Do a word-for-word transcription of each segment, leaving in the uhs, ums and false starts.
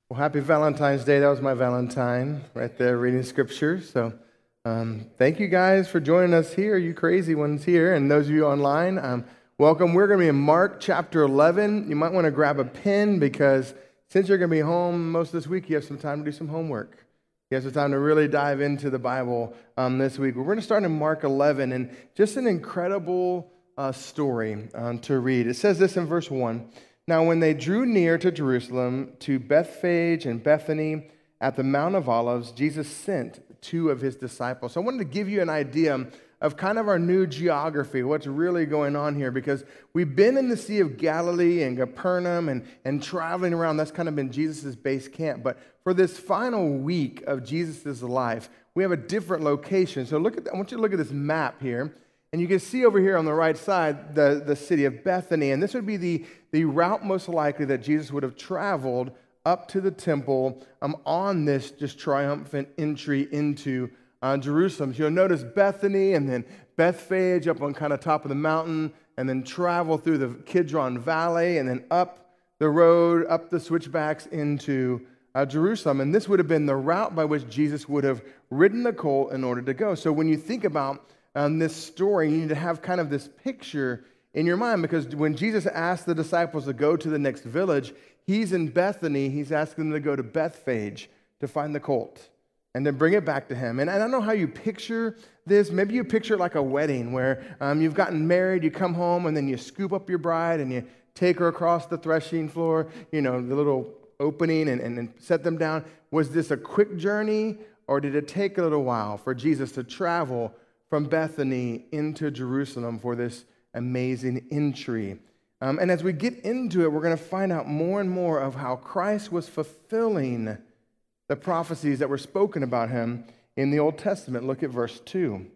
Well, happy Valentine's Day. That was my Valentine right there reading scripture. So um, thank you guys for joining us here, you crazy ones here, and those of you online, um, welcome. We're going to be in Mark chapter eleven. You might want to grab a pen because since you're going to be home most of this week, you have some time to do some homework. You have some time to really dive into the Bible um, this week. We're going to start in Mark eleven, and just an incredible uh, story um, to read. It says this in verse one. Now, when they drew near to Jerusalem, to Bethphage and Bethany at the Mount of Olives, Jesus sent two of his disciples. So I wanted to give you an idea of kind of our new geography, what's really going on here, because we've been in the Sea of Galilee and Capernaum and, and traveling around. That's kind of been Jesus' base camp. But for this final week of Jesus' life, we have a different location. So look at, I want you to look at this map here. And you can see over here on the right side the, the city of Bethany. And this would be the, the route most likely that Jesus would have traveled up to the temple um, on this just triumphant entry into uh, Jerusalem. So you'll notice Bethany and then Bethphage up on kind of top of the mountain, and then travel through the Kidron Valley and then up the road, up the switchbacks into uh, Jerusalem. And this would have been the route by which Jesus would have ridden the colt in order to go. So when you think about Um, this story, you need to have kind of this picture in your mind, because when Jesus asked the disciples to go to the next village, he's in Bethany. He's asking them to go to Bethphage to find the colt and then bring it back to him. And I don't know how you picture this. Maybe you picture it like a wedding where um, you've gotten married, you come home, and then you scoop up your bride and you take her across the threshing floor, you know, the little opening, and, and, and set them down. Was this a quick journey, or did it take a little while for Jesus to travel from Bethany into Jerusalem for this amazing entry? Um, and as we get into it, we're going to find out more and more of how Christ was fulfilling the prophecies that were spoken about him in the Old Testament. Look at verse two.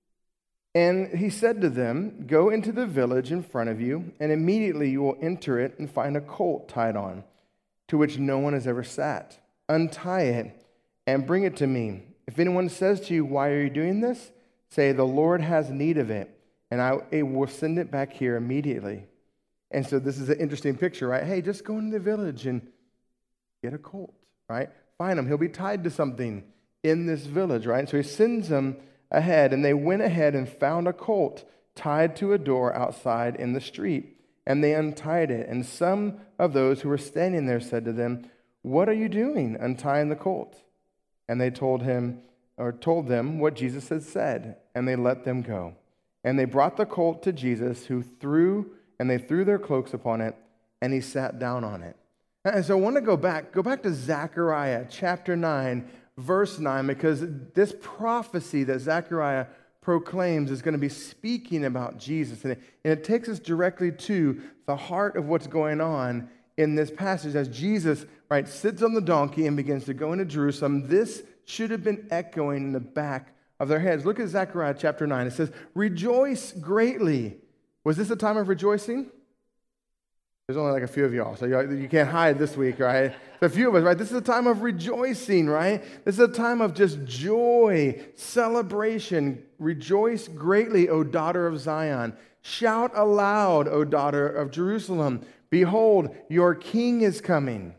And he said to them, "Go into the village in front of you, and immediately you will enter it and find a colt tied on, to which no one has ever sat. Untie it and bring it to me. If anyone says to you, 'Why are you doing this?' say, 'The Lord has need of it, and I will send it back here immediately.'" And so this is an interesting picture, right? Hey, just go into the village and get a colt, right? Find him. He'll be tied to something in this village, right? So he sends them ahead, and they went ahead and found a colt tied to a door outside in the street, and they untied it. And some of those who were standing there said to them, "What are you doing untying the colt?" And they told him, or told them what Jesus had said, and they let them go. And they brought the colt to Jesus, who threw, and they threw their cloaks upon it, and he sat down on it. And so I want to go back, go back to Zechariah chapter nine, verse nine, because this prophecy that Zechariah proclaims is going to be speaking about Jesus. And it, and it takes us directly to the heart of what's going on in this passage. As Jesus, right, sits on the donkey and begins to go into Jerusalem, this should have been echoing in the back of their heads. Look at Zechariah chapter nine. It says, "Rejoice greatly." Was this a time of rejoicing? There's only like a few of y'all, so you can't hide this week, right? A few of us, right? This is a time of rejoicing, right? This is a time of just joy, celebration. "Rejoice greatly, O daughter of Zion. Shout aloud, O daughter of Jerusalem. Behold, your king is coming."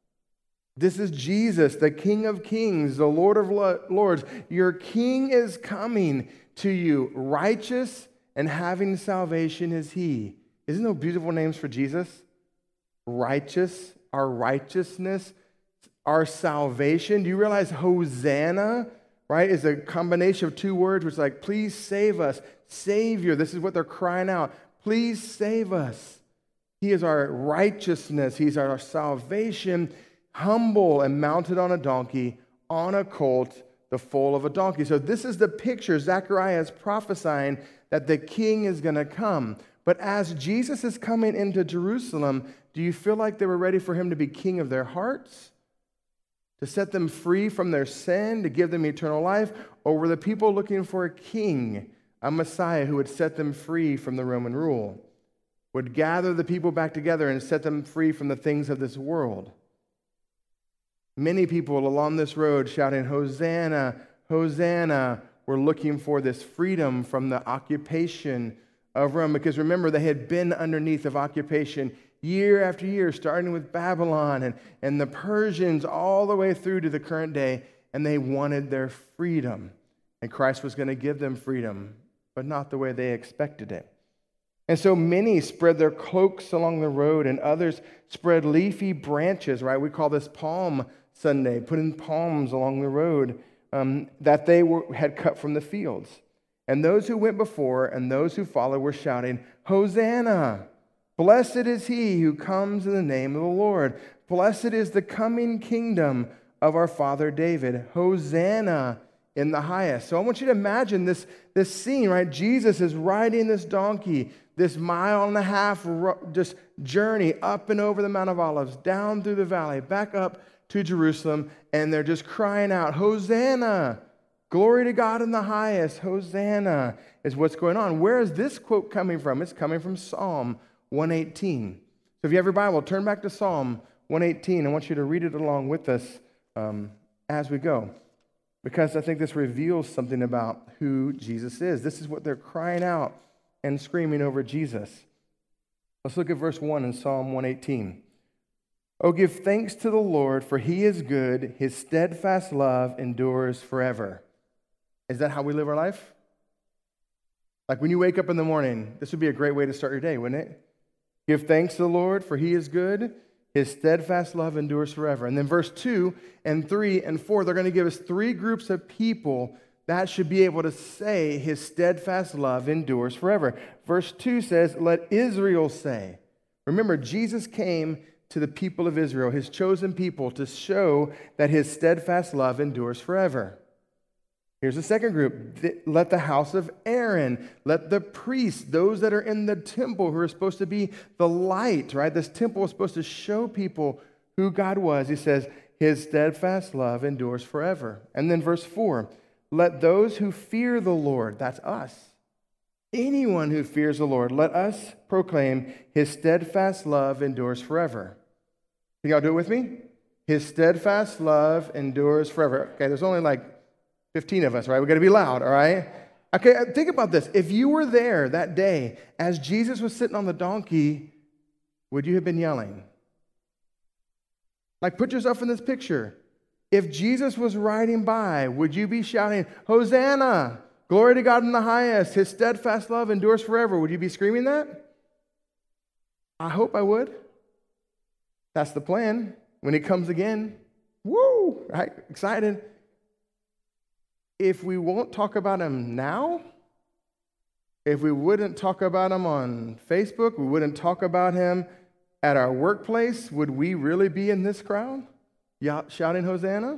This is Jesus, the King of Kings, the Lord of Lords. Your King is coming to you. Righteous and having salvation is he. Isn't those beautiful names for Jesus? Righteous, our righteousness, our salvation. Do you realize Hosanna, right, is a combination of two words, which is like, please save us. Savior. This is what they're crying out. Please save us. He is our righteousness. He's our salvation. Humble and mounted on a donkey, on a colt, the foal of a donkey. So this is the picture. Zechariah is prophesying that the king is going to come. But as Jesus is coming into Jerusalem, do you feel like they were ready for him to be king of their hearts? To set them free from their sin, to give them eternal life? Or were the people looking for a king, a Messiah who would set them free from the Roman rule? Would gather the people back together and set them free from the things of this world? Many people along this road shouting, "Hosanna, Hosanna," were looking for this freedom from the occupation of Rome. Because remember, they had been underneath of occupation year after year, starting with Babylon and, and the Persians all the way through to the current day, and they wanted their freedom. And Christ was going to give them freedom, but not the way they expected it. And so many spread their cloaks along the road, and others spread leafy branches, right? We call this Palm Sunday, putting palms along the road um, that they were, had cut from the fields. And those who went before and those who followed were shouting, Hosanna! Blessed is he who comes in the name of the Lord. Blessed is the coming kingdom of our father David. Hosanna in the highest. So I want you to imagine this, this scene, right? Jesus is riding this donkey, this mile and a half just journey up and over the Mount of Olives, down through the valley, back up to Jerusalem, and they're just crying out, Hosanna! Glory to God in the highest. Hosanna is what's going on. Where is this quote coming from? It's coming from Psalm one eighteen. So if you have your Bible, turn back to Psalm one eighteen. I want you to read it along with us um, as we go, because I think this reveals something about who Jesus is. This is what they're crying out and screaming over Jesus. Let's look at verse one in Psalm one eighteen. Oh, give thanks to the Lord, for he is good. His steadfast love endures forever. Is that how we live our life? Like when you wake up in the morning, this would be a great way to start your day, wouldn't it? Give thanks to the Lord, for he is good. His steadfast love endures forever. And then verse two and three and four, they're going to give us three groups of people that should be able to say his steadfast love endures forever. Verse two says, let Israel say. Remember, Jesus came to the people of Israel, his chosen people, to show that his steadfast love endures forever. Here's the second group. Let the house of Aaron, let the priests, those that are in the temple who are supposed to be the light, right? This temple is supposed to show people who God was. He says, his steadfast love endures forever. And then verse four, let those who fear the Lord, that's us, anyone who fears the Lord, let us proclaim his steadfast love endures forever. Can y'all do it with me? His steadfast love endures forever. Okay, there's only like fifteen of us, right? We've got to be loud, all right? Okay, think about this. If you were there that day as Jesus was sitting on the donkey, would you have been yelling? Like, put yourself in this picture. If Jesus was riding by, would you be shouting, Hosanna, glory to God in the highest, his steadfast love endures forever? Would you be screaming that? I hope I would. That's the plan. When he comes again, woo, right? Excited. If we won't talk about him now, if we wouldn't talk about him on Facebook, we wouldn't talk about him at our workplace, would we really be in this crowd shouting Hosanna?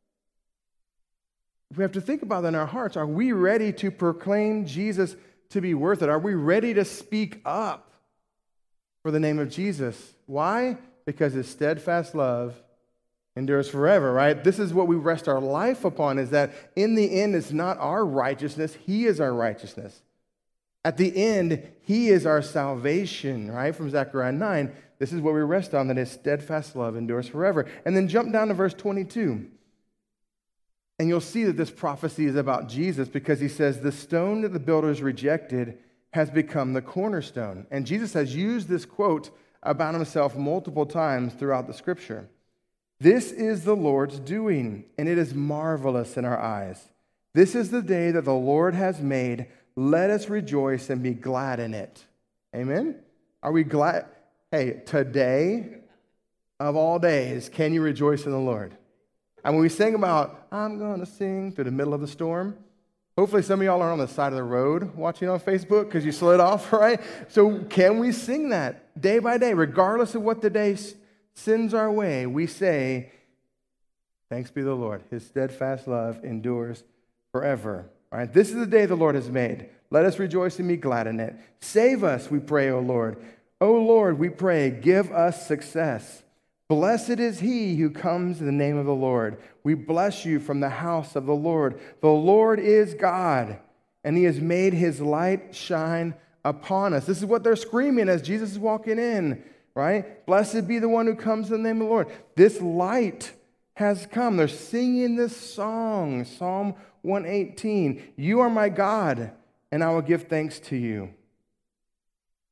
We have to think about that in our hearts. Are we ready to proclaim Jesus to be worth it? Are we ready to speak up for the name of Jesus? Why? Because his steadfast love endures forever, right? This is what we rest our life upon, is that in the end, it's not our righteousness. He is our righteousness. At the end, he is our salvation, right? From Zechariah nine, this is what we rest on, that his steadfast love endures forever. And then jump down to verse twenty-two. And you'll see that this prophecy is about Jesus, because he says, the stone that the builders rejected has become the cornerstone. And Jesus has used this quote about himself multiple times throughout the scripture. This is the Lord's doing, and it is marvelous in our eyes. This is the day that the Lord has made. Let us rejoice and be glad in it. Amen? Are we glad? Hey, today of all days, can you rejoice in the Lord? And when we sing about, I'm going to sing through the middle of the storm, hopefully some of y'all are on the side of the road watching on Facebook because you slid off, right? So can we sing that day by day, regardless of what the day sends our way? We say, thanks be the Lord. His steadfast love endures forever. All right, this is the day the Lord has made. Let us rejoice and be glad in it. Save us, we pray, O Lord. O Lord, we pray, give us success. Blessed is he who comes in the name of the Lord. We bless you from the house of the Lord. The Lord is God, and he has made his light shine upon us. This is what they're screaming as Jesus is walking in, right? Blessed be the one who comes in the name of the Lord. This light has come. They're singing this song, Psalm one eighteen. You are my God, and I will give thanks to you.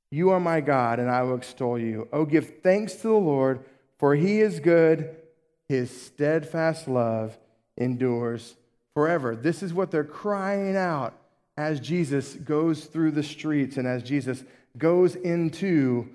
You are my God, and I will extol you. Oh, give thanks to the Lord, for he is good. His steadfast love endures forever. This is what they're crying out as Jesus goes through the streets and as Jesus goes into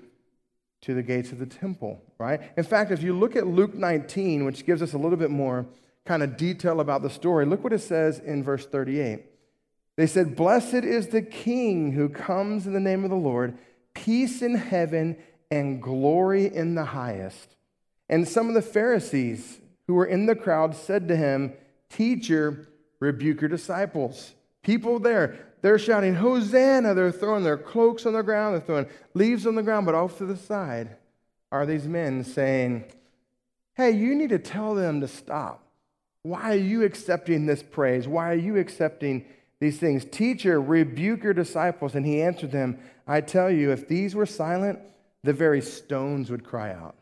to the gates of the temple, right? In fact, if you look at Luke nineteen, which gives us a little bit more kind of detail about the story, look what it says in verse thirty-eight. They said, "Blessed is the King who comes in the name of the Lord, peace in heaven and glory in the highest." And some of the Pharisees who were in the crowd said to him, "Teacher, rebuke your disciples." People there, they're shouting, "Hosanna!" They're throwing their cloaks on the ground, they're throwing leaves on the ground, but off to the side are these men saying, "Hey, you need to tell them to stop. Why are you accepting this praise? Why are you accepting these things? Teacher, rebuke your disciples." And he answered them, "I tell you, if these were silent, the very stones would cry out."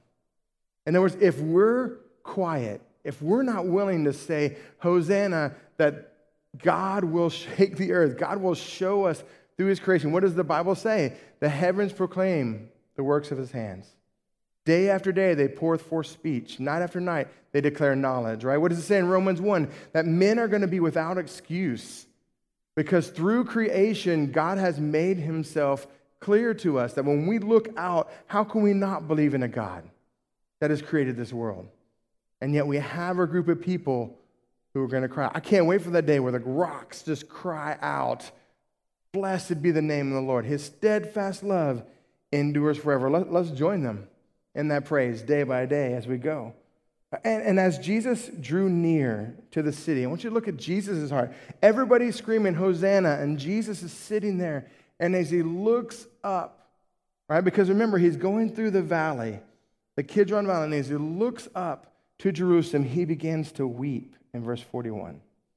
In other words, if we're quiet, if we're not willing to say, "Hosanna," that God will shake the earth, God will show us through his creation. What does the Bible say? The heavens proclaim the works of his hands. Day after day, they pour forth speech. Night after night, they declare knowledge, right? What does it say in Romans one? That men are going to be without excuse because through creation, God has made himself clear to us that when we look out, how can we not believe in a God that has created this world? And yet we have a group of people who are going to cry. I can't wait for that day where the rocks just cry out, "Blessed be the name of the Lord. His steadfast love endures forever." Let, let's join them in that praise day by day as we go. And, and as Jesus drew near to the city, I want you to look at Jesus' heart. Everybody's screaming, "Hosanna," and Jesus is sitting there. And as he looks up, right, because remember, he's going through the valley, the Kidron Valley, and as he looks up to Jerusalem, he begins to weep in verse forty-one,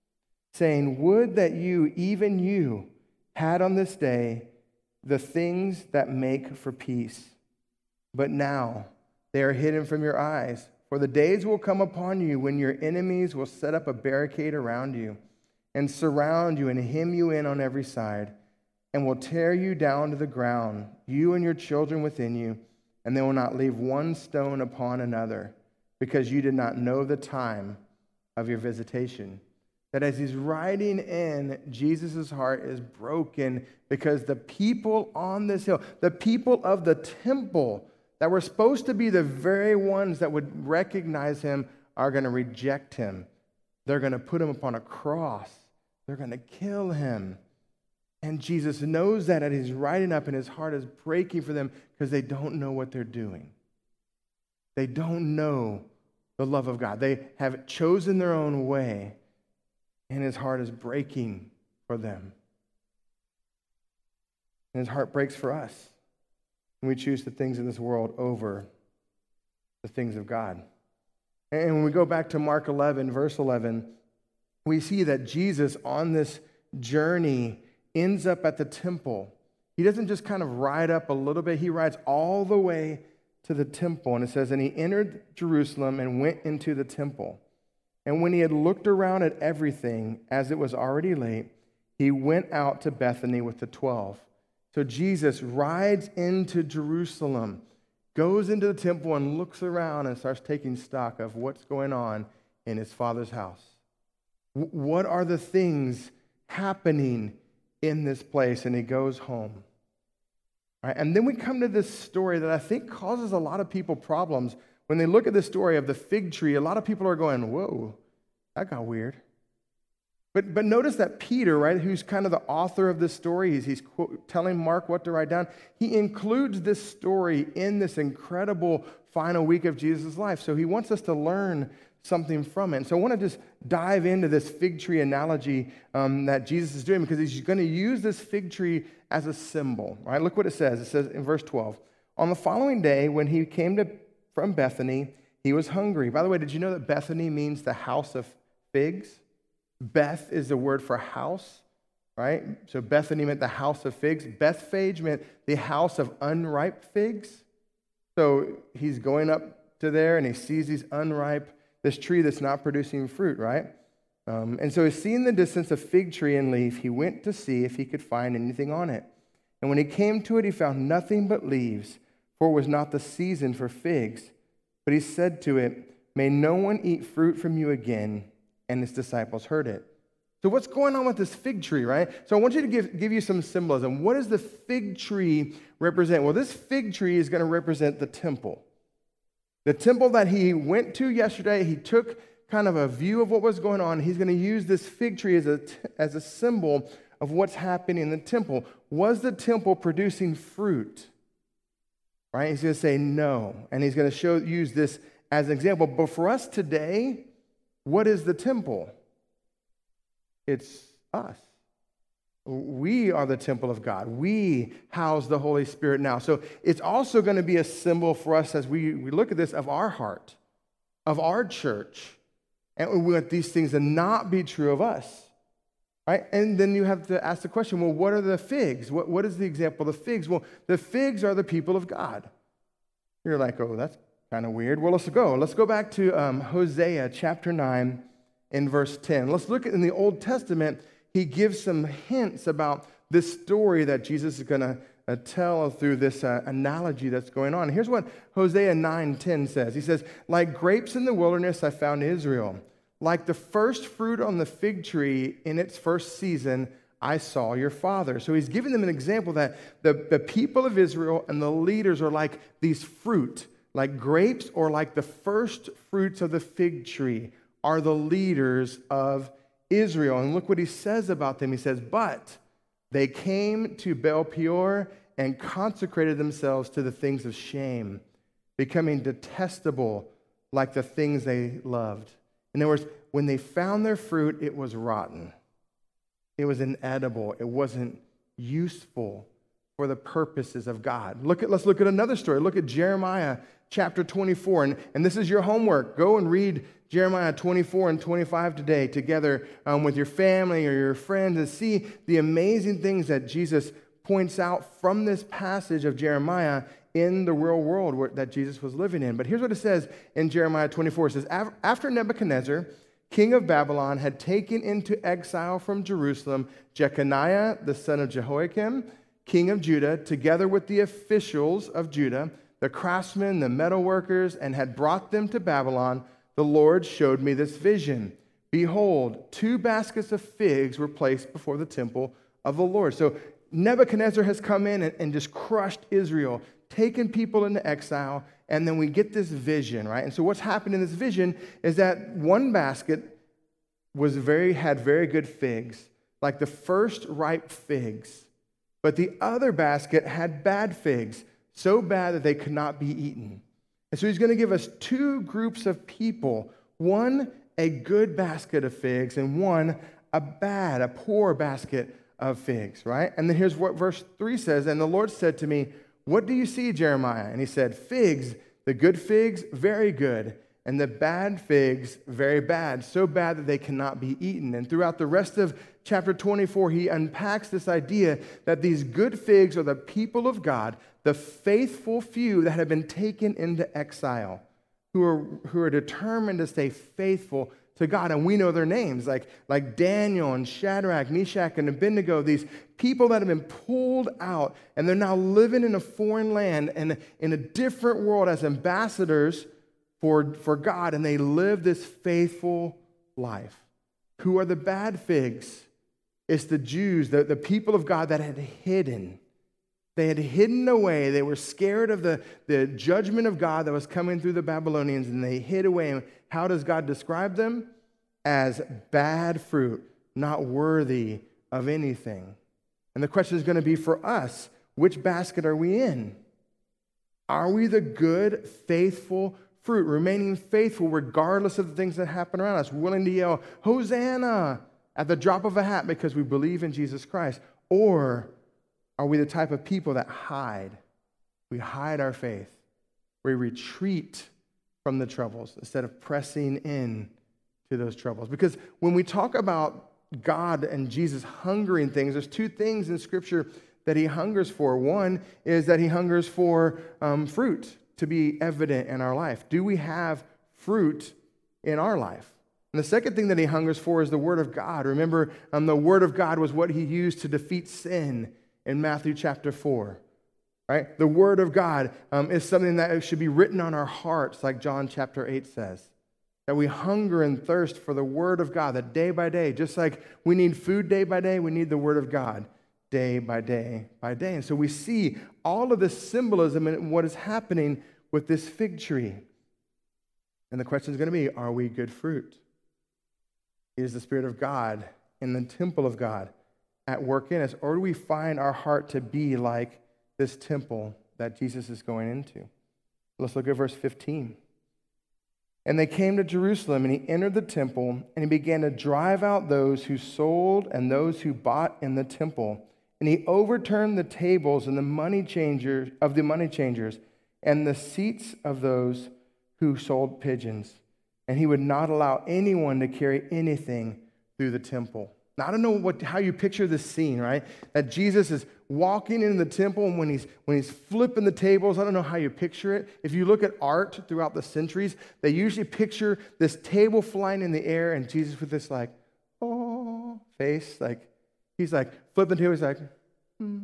saying, "Would that you, even you, had on this day the things that make for peace. But now they are hidden from your eyes. For the days will come upon you when your enemies will set up a barricade around you and surround you and hem you in on every side and will tear you down to the ground, you and your children within you, and they will not leave one stone upon another, because you did not know the time of your visitation." That as he's riding in, Jesus' heart is broken because the people on this hill, the people of the temple that were supposed to be the very ones that would recognize him, are going to reject him. They're going to put him upon a cross. They're going to kill him. And Jesus knows that, and he's riding up, and his heart is breaking for them because they don't know what they're doing. They don't know the love of God. They have chosen their own way, and his heart is breaking for them. And his heart breaks for us when we choose the things of this world over the things of God. And when we go back to Mark eleven, verse eleven, we see that Jesus on this journey ends up at the temple. He doesn't just kind of ride up a little bit. He rides all the way to the temple. And it says, "And he entered Jerusalem and went into the temple. And when he had looked around at everything, as it was already late, he went out to Bethany with the twelve." So Jesus rides into Jerusalem, goes into the temple and looks around and starts taking stock of what's going on in his Father's house. What are the things happening in this place? And he goes home. All right, and then we come to this story that I think causes a lot of people problems. When they look at the story of the fig tree, a lot of people are going, "Whoa, that got weird." But, but notice that Peter, right, who's kind of the author of this story, he's, he's quote, telling Mark what to write down. He includes this story in this incredible final week of Jesus' life. So he wants us to learn something from it. And so I want to just dive into this fig tree analogy um, that Jesus is doing, because he's going to use this fig tree as a symbol, right? Look what it says. It says in verse twelve, "On the following day, when he came to from Bethany, he was hungry." By the way, did you know that Bethany means the house of figs? Beth is the word for house, right? So Bethany meant the house of figs. Bethphage meant the house of unripe figs. So he's going up to there and he sees these unripe, this tree that's not producing fruit, right? Um, and so he's seeing the distance a fig tree and leaf. He went to see if he could find anything on it. And when he came to it, he found nothing but leaves, for it was not the season for figs. But he said to it, may no one eat fruit from you again. And his disciples heard it. So what's going on with this fig tree, right? So I want you to give, give you some symbolism. What does the fig tree represent? Well, this fig tree is going to represent the temple. The temple that he went to yesterday, he took kind of a view of what was going on. He's going to use this fig tree as a, as a symbol of what's happening in the temple. Was the temple producing fruit? Right? He's going to say no. And he's going to show use this as an example. But for us today, what is the temple? It's us. We are the temple of God. We house the Holy Spirit now. So it's also going to be a symbol for us as we, we look at this of our heart, of our church. And we want these things to not be true of us. Right? And then you have to ask the question, well, what are the figs? What, what is the example of the figs? Well, the figs are the people of God. You're like, oh, that's kind of weird. Well, let's go. Let's go back to um, Hosea chapter nine in verse ten. Let's look at in the Old Testament. He gives some hints about this story that Jesus is going to uh, tell through this uh, analogy that's going on. Here's what Hosea nine ten says. He says, like grapes in the wilderness, I found Israel. Like the first fruit on the fig tree in its first season, I saw your father. So he's giving them an example that the, the people of Israel and the leaders are like these fruit, like grapes or like the first fruits of the fig tree are the leaders of Israel. And look what he says about them. He says, but they came to Baal Peor and consecrated themselves to the things of shame, becoming detestable like the things they loved. In other words, when they found their fruit, it was rotten. It was inedible. It wasn't useful for the purposes of God. Look at, let's look at another story. Look at Jeremiah chapter twenty-four. And, and this is your homework. Go and read Jeremiah twenty-four and twenty-five today together um, with your family or your friends and see the amazing things that Jesus points out from this passage of Jeremiah in the real world where, that Jesus was living in. But here's what it says in Jeremiah twenty-four. It says, after Nebuchadnezzar, king of Babylon, had taken into exile from Jerusalem Jeconiah, the son of Jehoiakim, king of Judah, together with the officials of Judah, the craftsmen, the metalworkers, and had brought them to Babylon, the Lord showed me this vision. Behold, two baskets of figs were placed before the temple of the Lord. So Nebuchadnezzar has come in and, and just crushed Israel, taken people into exile, and then we get this vision, right? And so what's happened in this vision is that one basket was very had very good figs, like the first ripe figs, but the other basket had bad figs, so bad that they could not be eaten. And so he's going to give us two groups of people, one a good basket of figs and one a bad, a poor basket of figs, right? And then here's what verse three says, and the Lord said to me, what do you see, Jeremiah? And he said, figs, the good figs, very good, and the bad figs, very bad, so bad that they cannot be eaten. And throughout the rest of chapter twenty-four, he unpacks this idea that these good figs are the people of God, the faithful few that have been taken into exile, who are, who are determined to stay faithful to God. And we know their names, like, like Daniel and Shadrach, Meshach, and Abednego, these people that have been pulled out, and they're now living in a foreign land and in a different world as ambassadors for, for God, and they live this faithful life. Who are the bad figs? It's the Jews, the, the people of God that had hidden. They had hidden away. They were scared of the, the judgment of God that was coming through the Babylonians, and they hid away. And how does God describe them? As bad fruit, not worthy of anything. And the question is going to be for us, which basket are we in? Are we the good, faithful fruit, remaining faithful regardless of the things that happen around us, willing to yell, Hosanna, at the drop of a hat because we believe in Jesus Christ? Or are we the type of people that hide? We hide our faith. We retreat from the troubles instead of pressing in to those troubles. Because when we talk about God and Jesus hungering things, there's two things in Scripture that he hungers for. One is that he hungers for um, fruit to be evident in our life. Do we have fruit in our life? And the second thing that he hungers for is the Word of God. Remember, um, the Word of God was what he used to defeat sin in Matthew chapter four. Right? The Word of God um, is something that should be written on our hearts, like John chapter eight says. That we hunger and thirst for the Word of God, that day by day, just like we need food day by day, we need the Word of God day by day by day. And so we see all of this symbolism in what is happening with this fig tree. And the question is going to be, are we good fruit? Is the Spirit of God in the temple of God at work in us? Or do we find our heart to be like this temple that Jesus is going into? Let's look at verse fifteen. And they came to Jerusalem, and he entered the temple, and he began to drive out those who sold and those who bought in the temple. And he overturned the tables and the money changers of the money changers and the seats of those who sold pigeons. And he would not allow anyone to carry anything through the temple. Now, I don't know what, how you picture this scene, right? That Jesus is walking into the temple, and when he's, when he's flipping the tables, I don't know how you picture it. If you look at art throughout the centuries, they usually picture this table flying in the air and Jesus with this like, oh, face. Like, he's like flipping the table, he's like, hmm.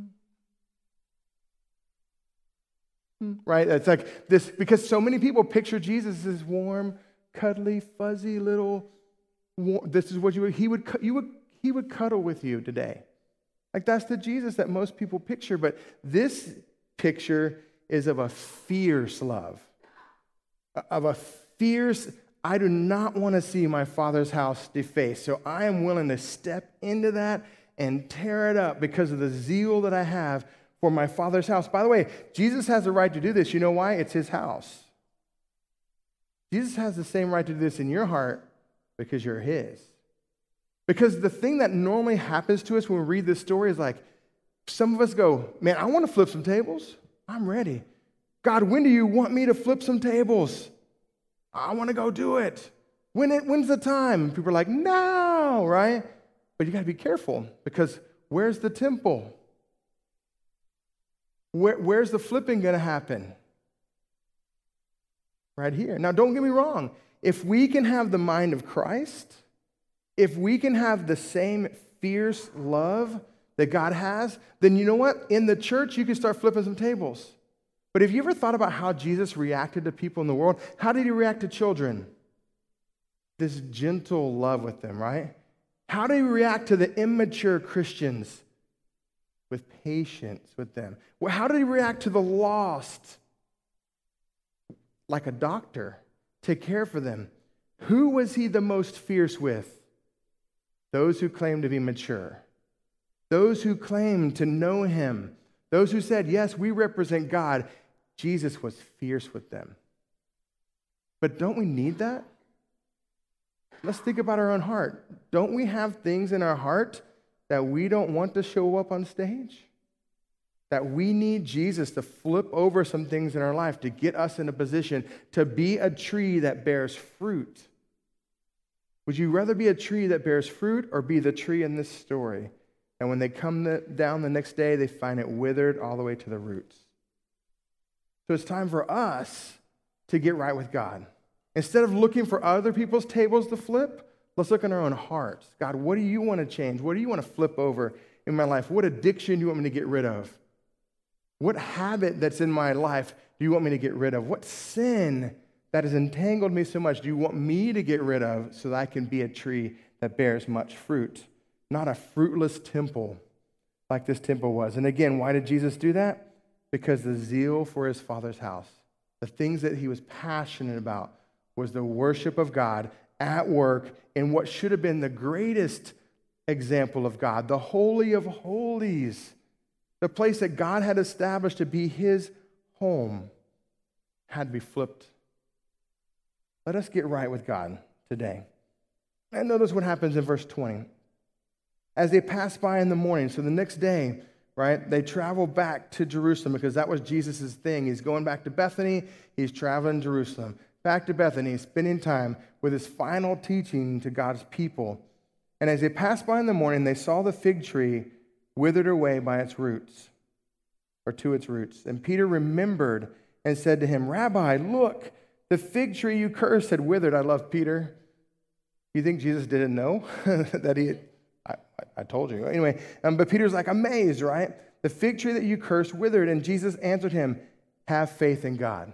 hmm. Right? It's like this, because so many people picture Jesus as this warm, cuddly, fuzzy little, warm, this is what you would, he would, you would, He would cuddle with you today. Like, that's the Jesus that most people picture. But this picture is of a fierce love. Of a fierce, I do not want to see my Father's house defaced. So I am willing to step into that and tear it up because of the zeal that I have for my Father's house. By the way, Jesus has the right to do this. You know why? It's his house. Jesus has the same right to do this in your heart because you're his. Because the thing that normally happens to us when we read this story is like, some of us go, man, I want to flip some tables. I'm ready. God, when do you want me to flip some tables? I want to go do it. When it, when's the time? People are like, no, right? But you got to be careful, because where's the temple? Where, where's the flipping going to happen? Right here. Now, don't get me wrong. If we can have the mind of Christ, if we can have the same fierce love that God has, then you know what? In the church, you can start flipping some tables. But have you ever thought about how Jesus reacted to people in the world? How did he react to children? This gentle love with them, right? How did he react to the immature Christians? With patience with them. Well, how did he react to the lost? Like a doctor. Take care for them. Who was he the most fierce with? Those who claimed to be mature. Those who claimed to know him. Those who said, yes, we represent God. Jesus was fierce with them. But don't we need that? Let's think about our own heart. Don't we have things in our heart that we don't want to show up on stage? That we need Jesus to flip over some things in our life to get us in a position to be a tree that bears fruit. Would you rather be a tree that bears fruit or be the tree in this story? And when they come the, down the next day, they find it withered all the way to the roots. So it's time for us to get right with God. Instead of looking for other people's tables to flip, let's look in our own hearts. God, what do you want to change? What do you want to flip over in my life? What addiction do you want me to get rid of? What habit that's in my life do you want me to get rid of? What sin that has entangled me so much do you want me to get rid of so that I can be a tree that bears much fruit? Not a fruitless temple like this temple was. And again, why did Jesus do that? Because the zeal for his Father's house, the things that he was passionate about, was the worship of God at work in what should have been the greatest example of God, the Holy of Holies, the place that God had established to be his home, had to be flipped. Let us get right with God today. And notice what happens in verse twenty. As they passed by in the morning, so the next day, right, they travel back to Jerusalem because that was Jesus' thing. He's going back to Bethany. He's traveling to Jerusalem. Back to Bethany, spending time with his final teaching to God's people. And as they passed by in the morning, they saw the fig tree withered away by its roots, or to its roots. And Peter remembered and said to him, Rabbi, look, the fig tree you cursed had withered. I love Peter. You think Jesus didn't know that he had, I, I told you. Anyway, um, but Peter's like amazed, right? The fig tree that you cursed withered. And Jesus answered him, have faith in God.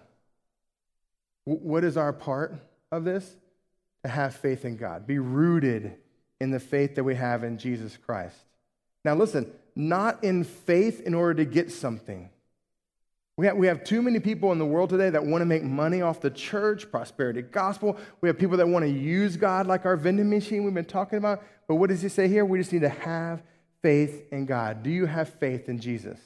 W- what is our part of this? To have faith in God. Be rooted in the faith that we have in Jesus Christ. Now listen, not in faith in order to get something. We have, we have too many people in the world today that want to make money off the church, prosperity gospel. We have people that want to use God like our vending machine we've been talking about. But what does he say here? We just need to have faith in God. Do you have faith in Jesus?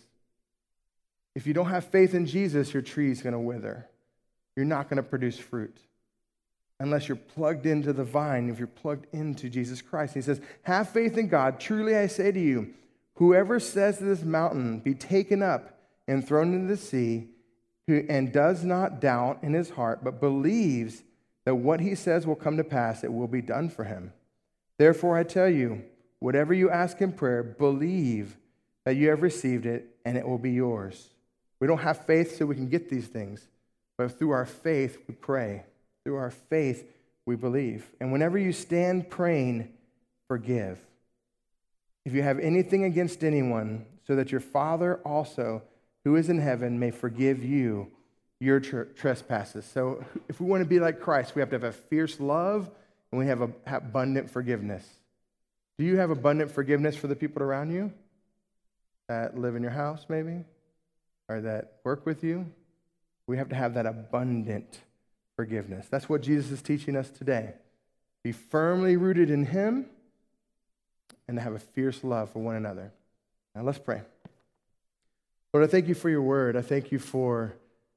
If you don't have faith in Jesus, your tree is going to wither. You're not going to produce fruit unless you're plugged into the vine, if you're plugged into Jesus Christ. He says, have faith in God. Truly I say to you, whoever says to this mountain, be taken up and thrown into the sea, who, and does not doubt in his heart, but believes that what he says will come to pass, it will be done for him. Therefore I tell you, whatever you ask in prayer, believe that you have received it, and it will be yours. We don't have faith so we can get these things, but through our faith we pray. Through our faith, we believe. And whenever you stand praying, forgive. If you have anything against anyone, so that your Father also, who is in heaven, may forgive you your tr- trespasses. So if we want to be like Christ, we have to have a fierce love, and we have a have abundant forgiveness. Do you have abundant forgiveness for the people around you that live in your house, maybe, or that work with you? We have to have that abundant forgiveness. That's what Jesus is teaching us today. Be firmly rooted in him and to have a fierce love for one another. Now let's pray. Lord, I thank you for your word. I thank you for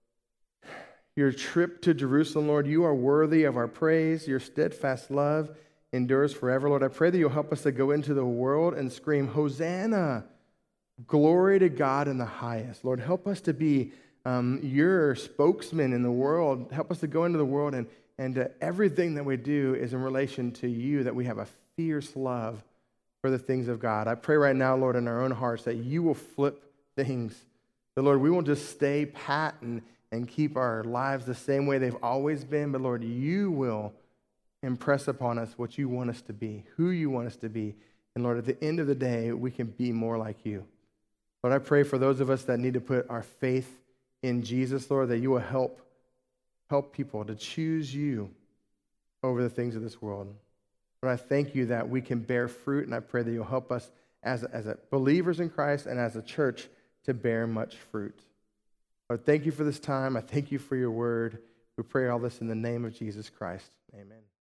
your trip to Jerusalem, Lord. You are worthy of our praise. Your steadfast love endures forever. Lord, I pray that you'll help us to go into the world and scream, Hosanna, glory to God in the highest. Lord, help us to be Um, your spokesman in the world. Help us to go into the world, and, and uh, everything that we do is in relation to you, that we have a fierce love for the things of God. I pray right now, Lord, in our own hearts that you will flip things. That, Lord, we won't just stay pat and, and keep our lives the same way they've always been, but, Lord, you will impress upon us what you want us to be, who you want us to be. And, Lord, at the end of the day, we can be more like you. Lord, I pray for those of us that need to put our faith in Jesus, Lord, that you will help help people to choose you over the things of this world. Lord, I thank you that we can bear fruit, and I pray that you'll help us as, as a believers in Christ and as a church to bear much fruit. Lord, thank you for this time. I thank you for your word. We pray all this in the name of Jesus Christ. Amen.